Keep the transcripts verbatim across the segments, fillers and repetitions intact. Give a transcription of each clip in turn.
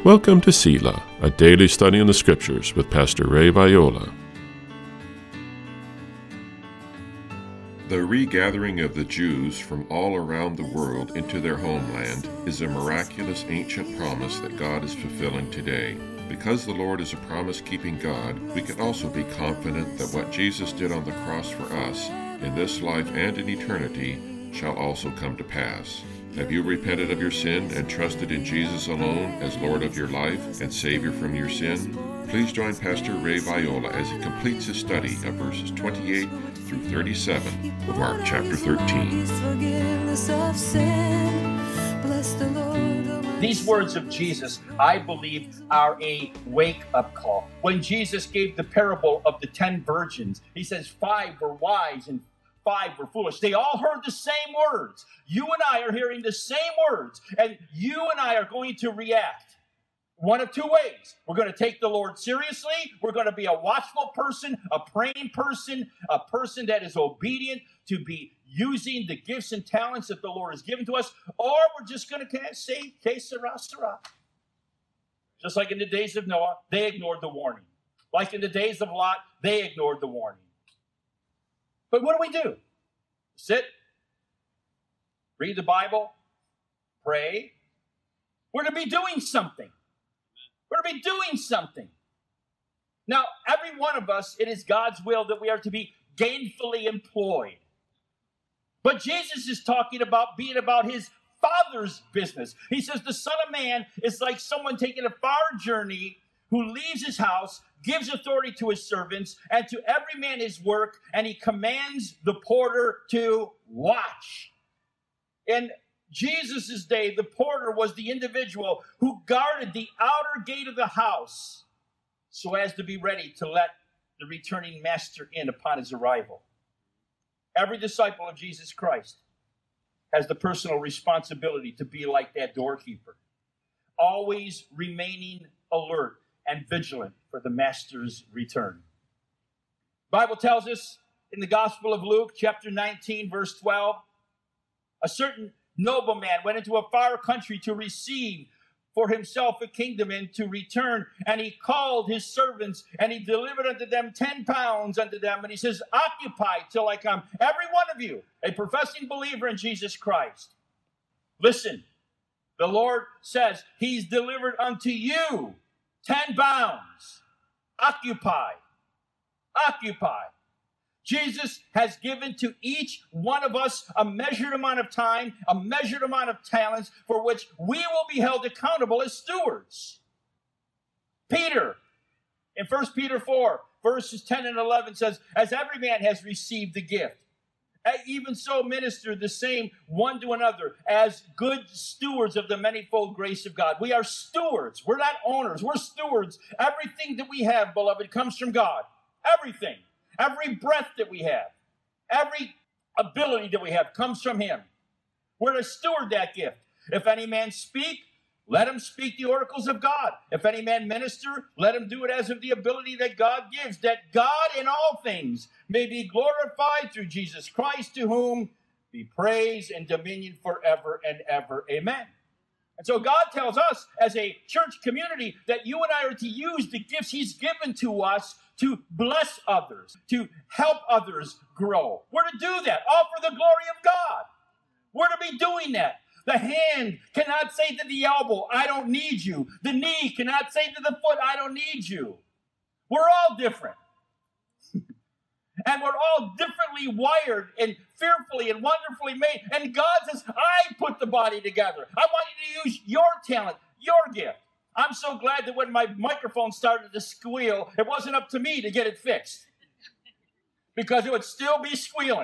Welcome to Selah, a daily study in the Scriptures with Pastor Ray Viola. The regathering of the Jews from all around the world into their homeland is a miraculous ancient promise that God is fulfilling today. Because the Lord is a promise-keeping God, we can also be confident that what Jesus did on the cross for us, in this life and in eternity, shall also come to pass. Have you repented of your sin and trusted in Jesus alone as Lord of your life and Savior from your sin? Please join Pastor Ray Viola as he completes his study of verses twenty-eight through thirty-seven of Mark chapter thirteen. These words of Jesus, I believe, are a wake-up call. When Jesus gave the parable of the ten virgins, he says five were wise and five were foolish. They all heard the same words. You and I are hearing the same words, and you and I are going to react one of two ways. We're going to take the Lord seriously. We're going to be a watchful person, a praying person, a person that is obedient to be using the gifts and talents that the Lord has given to us, or we're just going to say, que sera, sera. Just like in the days of Noah, they ignored the warning. Like in the days of Lot, they ignored the warning. But what do we do? Sit, read the Bible, pray. We're to be doing something. We're to be doing something. Now, every one of us, it is God's will that we are to be gainfully employed. But Jesus is talking about being about his Father's business. He says the Son of Man is like someone taking a far journey who leaves his house, gives authority to his servants, and to every man his work, and he commands the porter to watch. In Jesus' day, the porter was the individual who guarded the outer gate of the house so as to be ready to let the returning master in upon his arrival. Every disciple of Jesus Christ has the personal responsibility to be like that doorkeeper, always remaining alert and vigilant for the master's return. The Bible tells us in the Gospel of Luke, chapter nineteen, verse twelve, a certain nobleman went into a far country to receive for himself a kingdom and to return. And he called his servants and he delivered unto them ten pounds unto them. And he says, occupy till I come. Every one of you, a professing believer in Jesus Christ, listen, the Lord says he's delivered unto you ten pounds. Occupy. Occupy. Jesus has given to each one of us a measured amount of time, a measured amount of talents for which we will be held accountable as stewards. Peter, in First Peter four, verses ten and eleven says, as every man has received the gift, even so minister the same one to another as good stewards of the manifold grace of God. We are stewards. We're not owners. We're stewards. Everything that we have, beloved, comes from God. Everything. Every breath that we have, every ability that we have comes from him. We're to steward that gift. If any man speak, let him speak the oracles of God. If any man minister, let him do it as of the ability that God gives, that God in all things may be glorified through Jesus Christ, to whom be praise and dominion forever and ever. Amen. And so God tells us as a church community that you and I are to use the gifts he's given to us to bless others, to help others grow. We're to do that, all for the glory of God. We're to be doing that. The hand cannot say to the elbow, I don't need you. The knee cannot say to the foot, I don't need you. We're all different. And we're all differently wired and fearfully and wonderfully made. And God says, I put the body together. I want you to use your talent, your gift. I'm so glad that when my microphone started to squeal, it wasn't up to me to get it fixed, because it would still be squealing.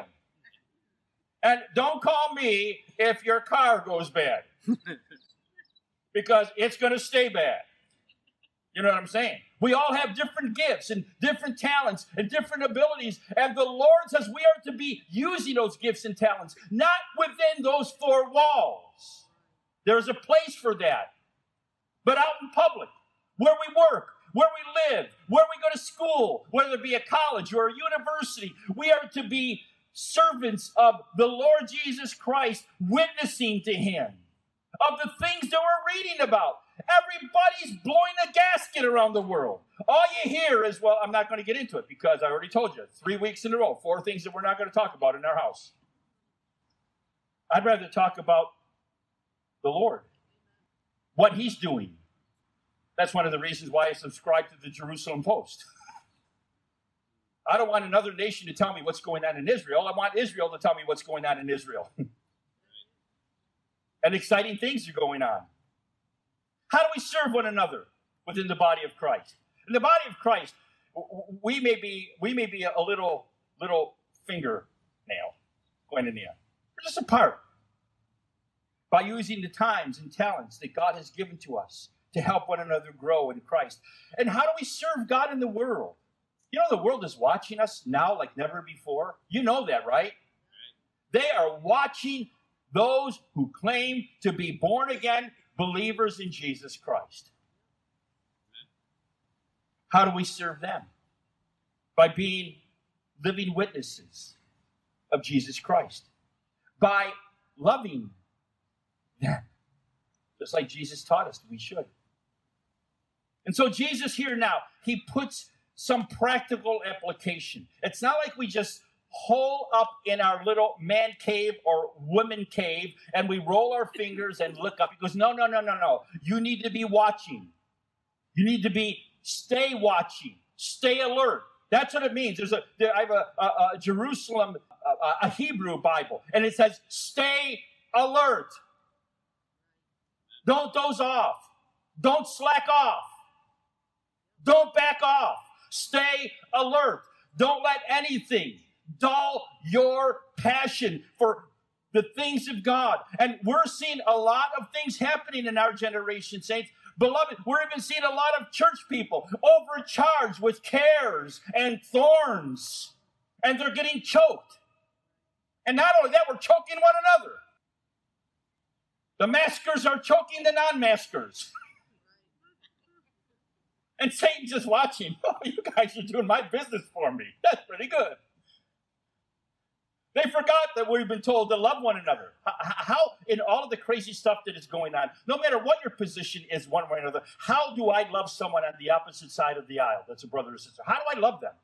And don't call me if your car goes bad, because it's going to stay bad. You know what I'm saying? We all have different gifts and different talents and different abilities. And the Lord says we are to be using those gifts and talents, not within those four walls. There's a place for that. But out in public, where we work, where we live, where we go to school, whether it be a college or a university, we are to be servants of the Lord Jesus Christ, witnessing to him of the things that we're reading about. Everybody's blowing a gasket around the world. All you hear is, well, I'm not going to get into it because I already told you three weeks in a row, four things that we're not going to talk about in our house. I'd rather talk about the Lord, what he's doing. That's one of the reasons why I subscribe to the Jerusalem Post. I don't want another nation to tell me what's going on in Israel. I want Israel to tell me what's going on in Israel. And exciting things are going on. How do we serve one another within the body of Christ? In the body of Christ, we may be we may be a little little fingernail going in the end. We're just a part. By using the times and talents that God has given to us to help one another grow in Christ. And how do we serve God in the world? You know, the world is watching us now like never before. You know that, right? They are watching those who claim to be born again believers in Jesus Christ. How do we serve them? By being living witnesses of Jesus Christ. By loving them. Just like Jesus taught us we should. And so Jesus here now, he puts some practical application. It's not like we just hole up in our little man cave or woman cave and we roll our fingers and look up. He goes, no, no, no, no, no. You need to be watching. You need to be, stay watching, stay alert. That's what it means. There's a, there, I have a, a, a Jerusalem, a, a Hebrew Bible, and it says, stay alert. Don't doze off. Don't slack off. Don't back off. Stay alert. Don't let anything dull your passion for the things of God. And we're seeing a lot of things happening in our generation, saints. Beloved, we're even seeing a lot of church people overcharged with cares and thorns. And they're getting choked. And not only that, we're choking one another. The maskers are choking the non-maskers. And Satan's just watching. Oh, you guys are doing my business for me. That's pretty good. They forgot that we've been told to love one another. How, in all of the crazy stuff that is going on, no matter what your position is one way or another, how do I love someone on the opposite side of the aisle that's a brother or sister? How do I love them?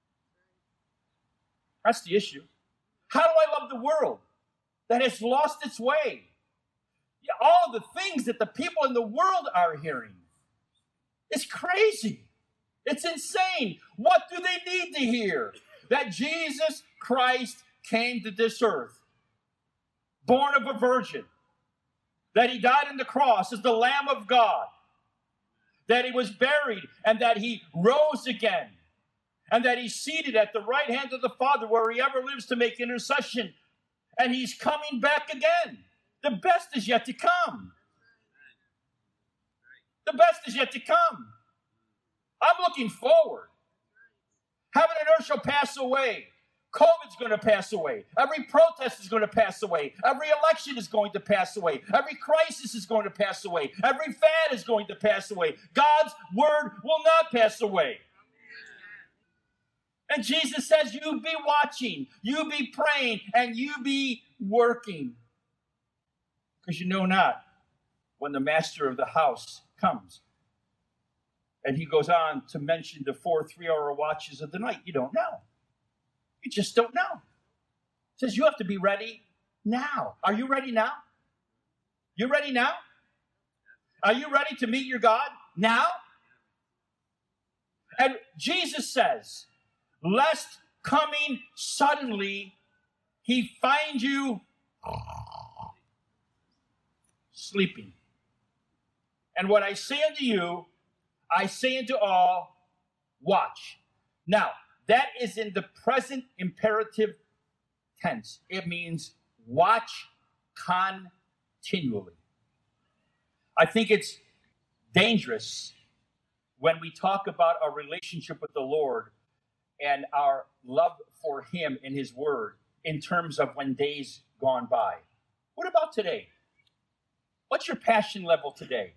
That's the issue. How do I love the world that has lost its way? All of the things that the people in the world are hearing. It's crazy. It's insane. What do they need to hear? That Jesus Christ came to this earth, born of a virgin, that he died on the cross as the Lamb of God, that he was buried and that he rose again, and that he's seated at the right hand of the Father where he ever lives to make intercession, and he's coming back again. The best is yet to come. The best is yet to come. I'm looking forward. Heaven and earth shall pass away. COVID's going to pass away. Every protest is going to pass away. Every election is going to pass away. Every crisis is going to pass away. Every fad is going to pass away. God's word will not pass away. And Jesus says, you be watching, you be praying, and you be working. Because you know not when the master of the house comes. And he goes on to mention the four three-hour watches of the night. You don't know. You just don't know. He says you have to be ready now. Are you ready now? You ready now? Are you ready to meet your God now? And Jesus says, lest coming suddenly he find you sleeping. And what I say unto you, I say unto all, watch. Now, that is in the present imperative tense. It means watch continually. I think it's dangerous when we talk about our relationship with the Lord and our love for him and his word in terms of when days gone by. What about today? What's your passion level today?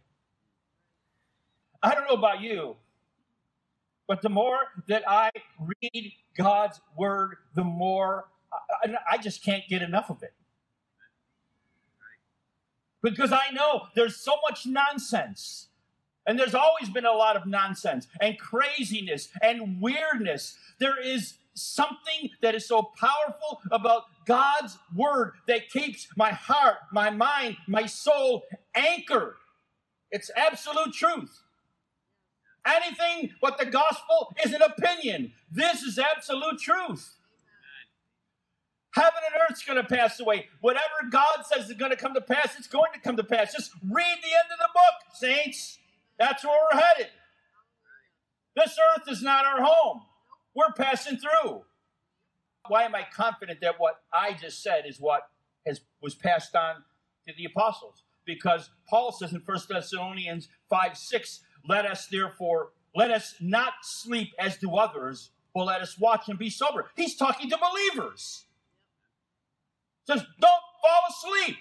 I don't know about you, but the more that I read God's word, the more I, I just can't get enough of it. Because I know there's so much nonsense And there's always been a lot of nonsense and craziness and weirdness. There is something that is so powerful about God's word that keeps my heart, my mind, my soul anchored. It's absolute truth. Anything but the gospel is an opinion. This is absolute truth. Heaven and earth's going to pass away. Whatever God says is going to come to pass, it's going to come to pass. Just read the end of the book, saints. That's where we're headed. This earth is not our home. We're passing through. Why am I confident that what I just said is what has was passed on to the apostles? Because Paul says in First Thessalonians five six, let us therefore, let us not sleep as do others, but let us watch and be sober. He's talking to believers. He says, don't fall asleep.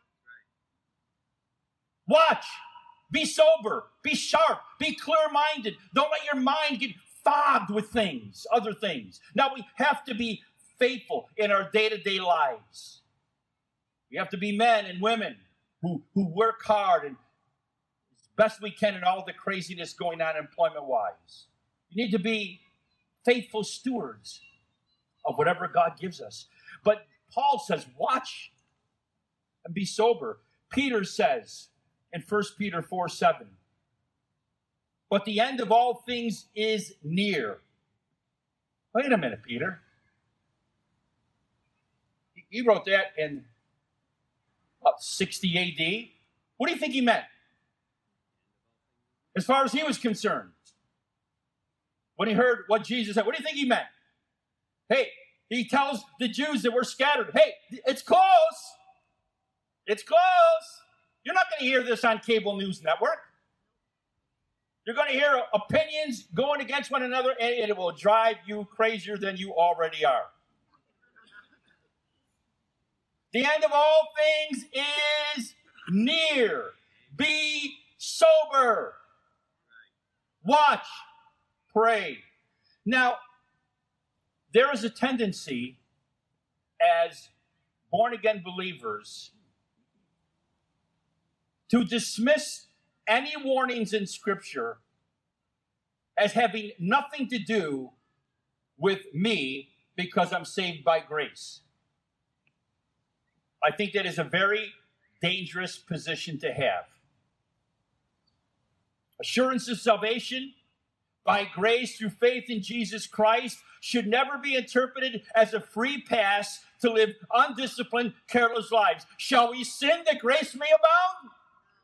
Watch. Be sober. Be sharp. Be clear-minded. Don't let your mind get fogged with things, other things. Now, we have to be faithful in our day-to-day lives. We have to be men and women who, who work hard and as best we can in all the craziness going on employment-wise. We need to be faithful stewards of whatever God gives us. But Paul says, watch and be sober. Peter says in First Peter four seven, but the end of all things is near. Wait a minute, Peter. He wrote that in what, sixty A D? What do you think he meant? As far as he was concerned, when he heard what Jesus said, what do you think he meant? Hey, he tells the Jews that were scattered, hey, it's close. It's close. You're not going to hear this on cable news network. You're going to hear opinions going against one another, and it will drive you crazier than you already are. The end of all things is near. Be sober. Watch. Pray. Now, there is a tendency as born-again believers to dismiss any warnings in Scripture as having nothing to do with me because I'm saved by grace. I think that is a very dangerous position to have. Assurance of salvation by grace through faith in Jesus Christ should never be interpreted as a free pass to live undisciplined, careless lives. Shall we sin that grace may abound?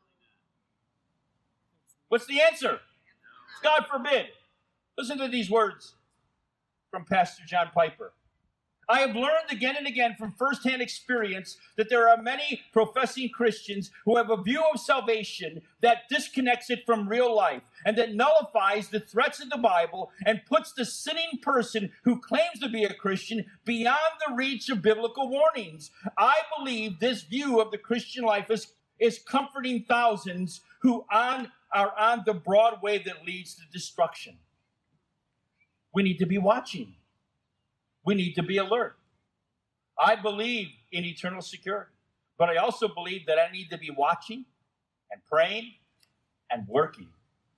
What's the answer? God forbid. Listen to these words from Pastor John Piper. I have learned again and again from firsthand experience that there are many professing Christians who have a view of salvation that disconnects it from real life and that nullifies the threats of the Bible and puts the sinning person who claims to be a Christian beyond the reach of biblical warnings. I believe this view of the Christian life is, is comforting thousands who on, are on the broad way that leads to destruction. We need to be watching. We need to be alert. I believe in eternal security, but I also believe that I need to be watching and praying and working.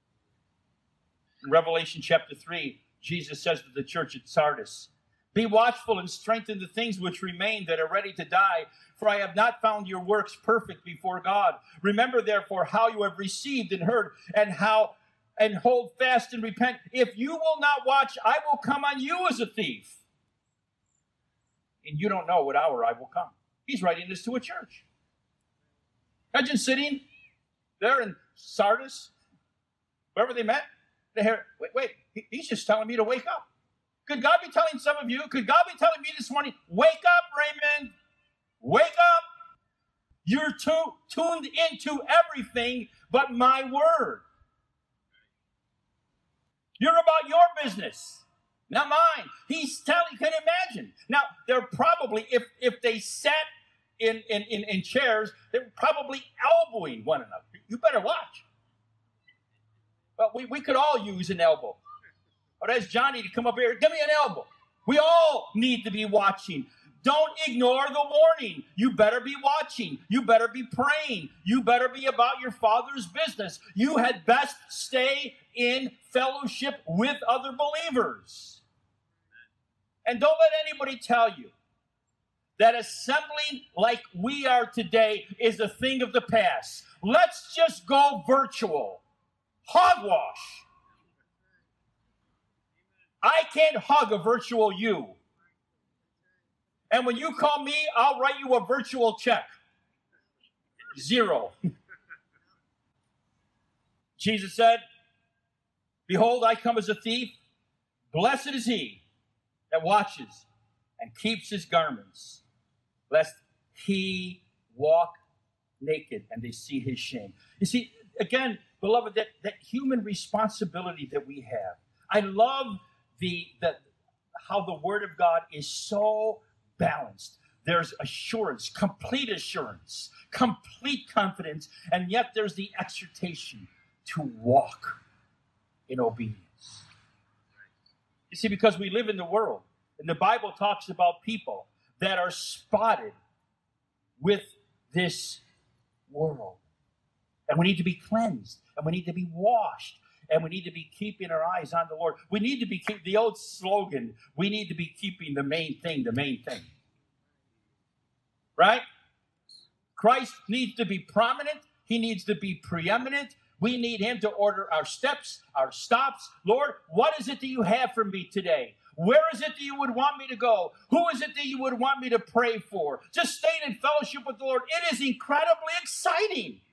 In Revelation chapter three, Jesus says to the church at Sardis, be watchful and strengthen the things which remain that are ready to die, for I have not found your works perfect before God. Remember, therefore, how you have received and heard, and how and hold fast and repent. If you will not watch, I will come on you as a thief. And you don't know what hour I will come. He's writing this to a church. Imagine sitting there in Sardis, wherever they met. They hear, wait, wait, he's just telling me to wake up. Could God be telling some of you, could God be telling me this morning, wake up, Raymond, wake up. You're too, tuned into everything but my word. You're about your business, not mine. He's telling, you can imagine. Now, they're probably, if, if they sat in, in, in, in chairs, they're probably elbowing one another. You better watch. But we, we could all use an elbow. Or ask Johnny to come up here, give me an elbow. We all need to be watching. Don't ignore the warning. You better be watching. You better be praying. You better be about your Father's business. You had best stay in fellowship with other believers. And don't let anybody tell you that assembling like we are today is a thing of the past. Let's just go virtual. Hogwash. I can't hug a virtual you. And when you call me, I'll write you a virtual check. Zero. Jesus said, behold, I come as a thief. Blessed is he that watches and keeps his garments, lest he walk naked and they see his shame. You see, again, beloved, that, that human responsibility that we have. I love the, the how the Word of God is so balanced. There's assurance, complete assurance, complete confidence, and yet there's the exhortation to walk in obedience. You see, because we live in the world, and the Bible talks about people that are spotted with this world. And we need to be cleansed, and we need to be washed, and we need to be keeping our eyes on the Lord. We need to be keep the old slogan, we need to be keeping the main thing, the main thing. Right? Christ needs to be prominent. He needs to be preeminent. We need him to order our steps, our stops. Lord, what is it that you have for me today? Where is it that you would want me to go? Who is it that you would want me to pray for? Just staying in fellowship with the Lord. It is incredibly exciting.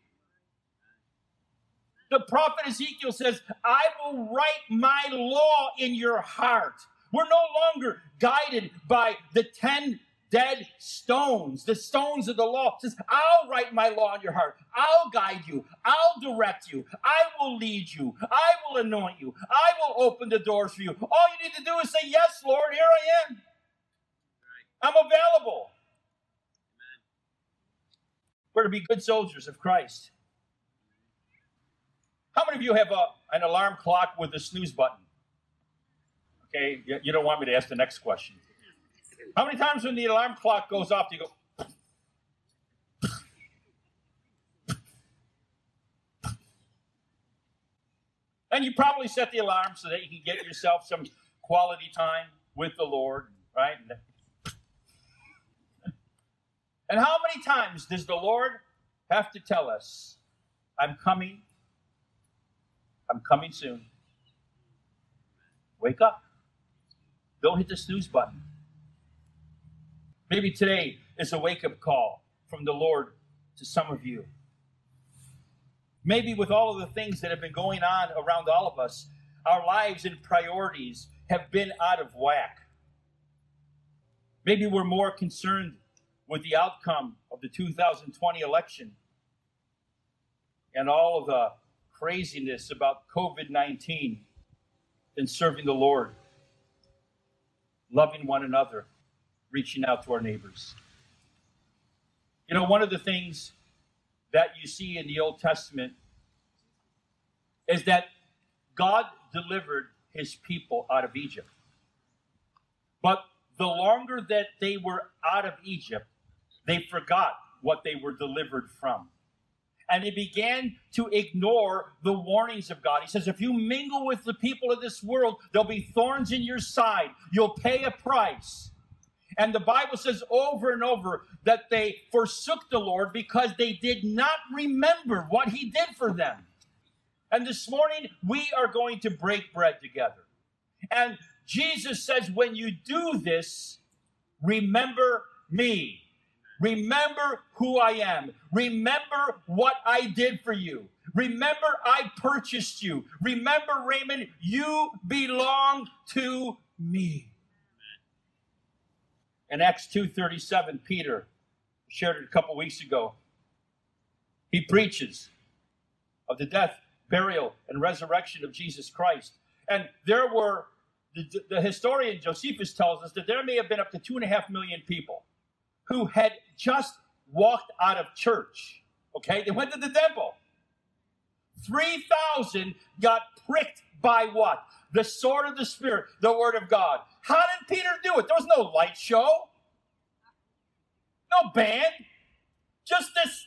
The prophet Ezekiel says, I will write my law in your heart. We're no longer guided by the ten dead stones, the stones of the law. It says, I'll write my law in your heart. I'll guide you. I'll direct you. I will lead you. I will anoint you. I will open the doors for you. All you need to do is say, yes, Lord, here I am. I'm available. We're to be good soldiers of Christ. How many of you have a, an alarm clock with a snooze button? Okay, you, you don't want me to ask the next question. How many times when the alarm clock goes off, do you go... And you probably set the alarm so that you can get yourself some quality time with the Lord, right? And how many times does the Lord have to tell us, I'm coming, I'm coming soon. Wake up. Don't hit the snooze button. Maybe today is a wake-up call from the Lord to some of you. Maybe with all of the things that have been going on around all of us, our lives and priorities have been out of whack. Maybe we're more concerned with the outcome of the two thousand twenty election and all of the craziness about covid nineteen than serving the Lord, loving one another, reaching out to our neighbors. You know, one of the things that you see in the Old Testament is that God delivered his people out of Egypt. But the longer that they were out of Egypt, they forgot what they were delivered from. And they began to ignore the warnings of God. He says, if you mingle with the people of this world, there'll be thorns in your side. You'll pay a price. And the Bible says over and over that they forsook the Lord because they did not remember what he did for them. And this morning, we are going to break bread together. And Jesus says, when you do this, remember me. Remember who I am. Remember what I did for you. Remember I purchased you. Remember, Raymond, you belong to me. In Acts two thirty-seven, Peter shared it a couple weeks ago. He preaches of the death, burial, and resurrection of Jesus Christ. And there were, the, the historian Josephus tells us that there may have been up to two and a half million people who had just walked out of church. Okay, they went to the temple. three thousand got pricked by what? The sword of the Spirit, the Word of God. How did Peter do it? There was no light show. No band. Just this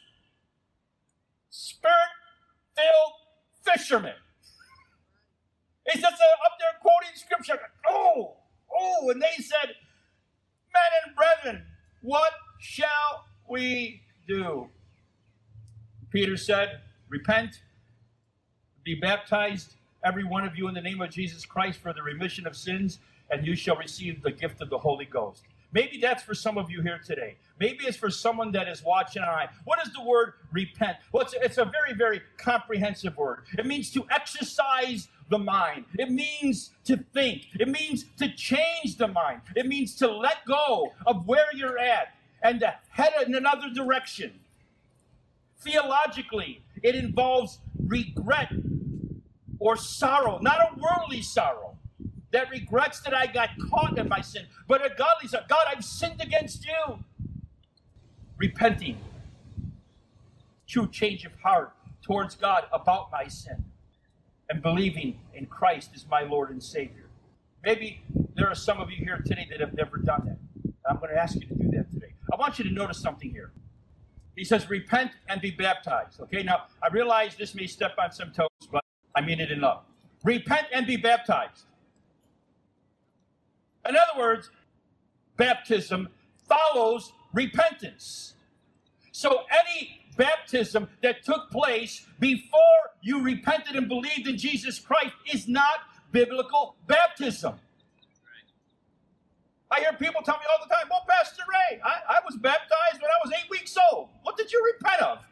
spirit-filled fisherman. He's just uh, up there quoting scripture. Oh, oh, and they said, men and brethren, what shall we do? Peter said, repent, be baptized, every one of you, in the name of Jesus Christ for the remission of sins, and you shall receive the gift of the Holy Ghost. Maybe that's for some of you here today. Maybe it's for someone that is watching online. What is the word repent? Well, it's a, it's a very, very comprehensive word. It means to exercise the mind. It means to think. It means to change the mind. It means to let go of where you're at and to head in another direction. Theologically, it involves regret or sorrow, not a worldly sorrow that regrets that I got caught in my sin, but a godly sorrow. God, I've sinned against you. Repenting, true change of heart towards God about my sin, and believing in Christ as my Lord and Savior. Maybe there are some of you here today that have never done that. I'm going to ask you to do that today. I want you to notice something here. He says, repent and be baptized. Okay, now, I realize this may step on some toes, but I mean it in love. Repent and be baptized. In other words, baptism follows repentance. So any baptism that took place before you repented and believed in Jesus Christ is not biblical baptism. I hear people tell me all the time, well, Pastor Ray, I, I was baptized when I was eight weeks old. What did you repent of?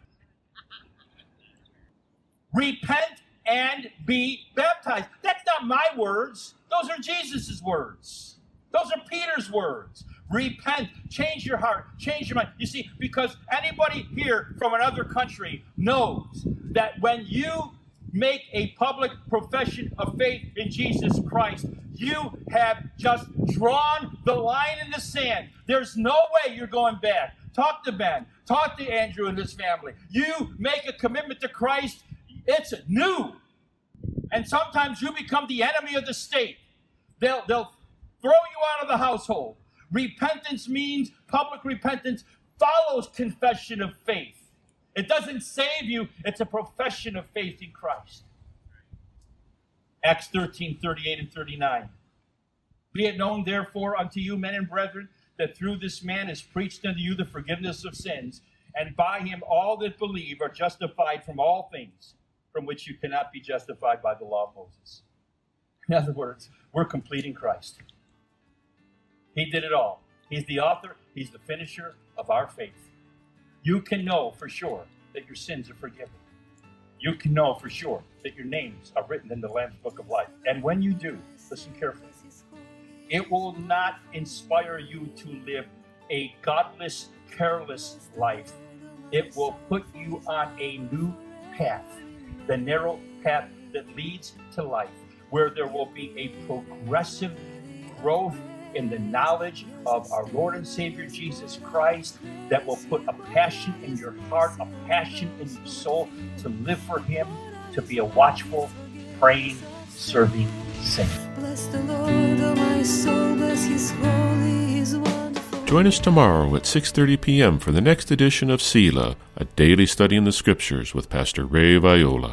Repent and be baptized. That's not my words. Those are Jesus' words. Those are Peter's words. Repent, change your heart, change your mind. You see, because anybody here from another country knows that when you make a public profession of faith in Jesus Christ, you have just drawn the line in the sand. There's no way you're going back. Talk to Ben. Talk to Andrew and his family. You make a commitment to Christ, it's new. And sometimes you become the enemy of the state. They'll, they'll throw you out of the household. Repentance means, public repentance follows confession of faith. It doesn't save you, it's a profession of faith in Christ. Acts thirteen, thirty-eight and thirty-nine. Be it known, therefore, unto you, men and brethren, that through this man is preached unto you the forgiveness of sins, and by him all that believe are justified from all things from which you cannot be justified by the law of Moses. In other words, we're complete in Christ. He did it all. He's the author, he's the finisher of our faith. You can know for sure that your sins are forgiven. You can know for sure that your names are written in the Lamb's Book of Life. And when you do, listen carefully, it will not inspire you to live a godless, careless life. It will put you on a new path, the narrow path that leads to life, where there will be a progressive growth in the knowledge of our Lord and Savior Jesus Christ that will put a passion in your heart, a passion in your soul to live for Him, to be a watchful, praying, serving saint. Bless the Lord, oh my soul, bless His holy, His wonderful. Join us tomorrow at six thirty p.m. for the next edition of Selah, a daily study in the Scriptures with Pastor Ray Viola.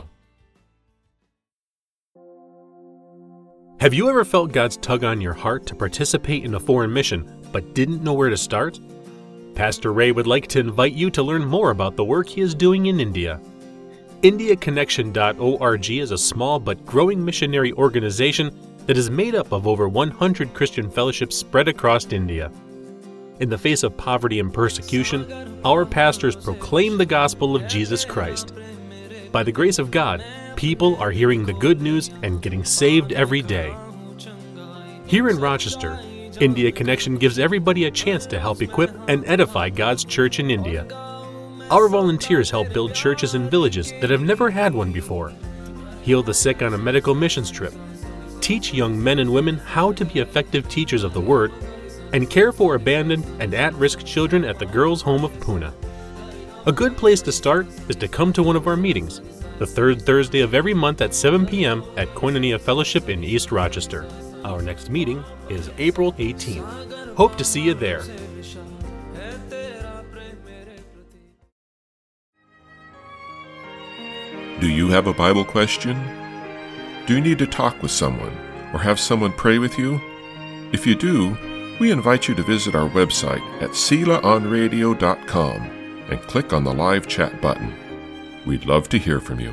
Have you ever felt God's tug on your heart to participate in a foreign mission, but didn't know where to start? Pastor Ray would like to invite you to learn more about the work he is doing in India. India Connection dot org is a small but growing missionary organization that is made up of over one hundred Christian fellowships spread across India. In the face of poverty and persecution, our pastors proclaim the gospel of Jesus Christ. By the grace of God, people are hearing the good news and getting saved every day. Here in Rochester, India Connection gives everybody a chance to help equip and edify God's church in India. Our volunteers help build churches in villages that have never had one before, heal the sick on a medical missions trip, teach young men and women how to be effective teachers of the Word, and care for abandoned and at-risk children at the Girls' Home of Pune. A good place to start is to come to one of our meetings, the third Thursday of every month at seven p.m. at Koinonia Fellowship in East Rochester. Our next meeting is April eighteenth. Hope to see you there. Do you have a Bible question? Do you need to talk with someone or have someone pray with you? If you do, we invite you to visit our website at selah on radio dot com and click on the live chat button. We'd love to hear from you.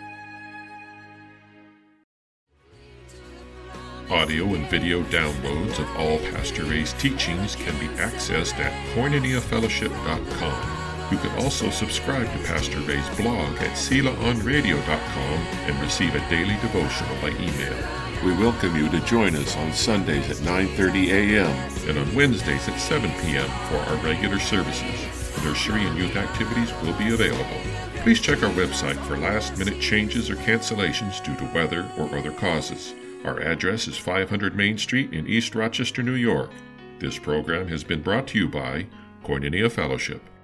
Audio and video downloads of all Pastor Ray's teachings can be accessed at koinonia fellowship dot com. You can also subscribe to Pastor Ray's blog at selah on radio dot com and receive a daily devotional by email. We welcome you to join us on Sundays at nine thirty a.m. and on Wednesdays at seven p.m. for our regular services. Nursery and youth activities will be available. Please check our website for last-minute changes or cancellations due to weather or other causes. Our address is five hundred Main Street in East Rochester, New York. This program has been brought to you by Koinonia Fellowship.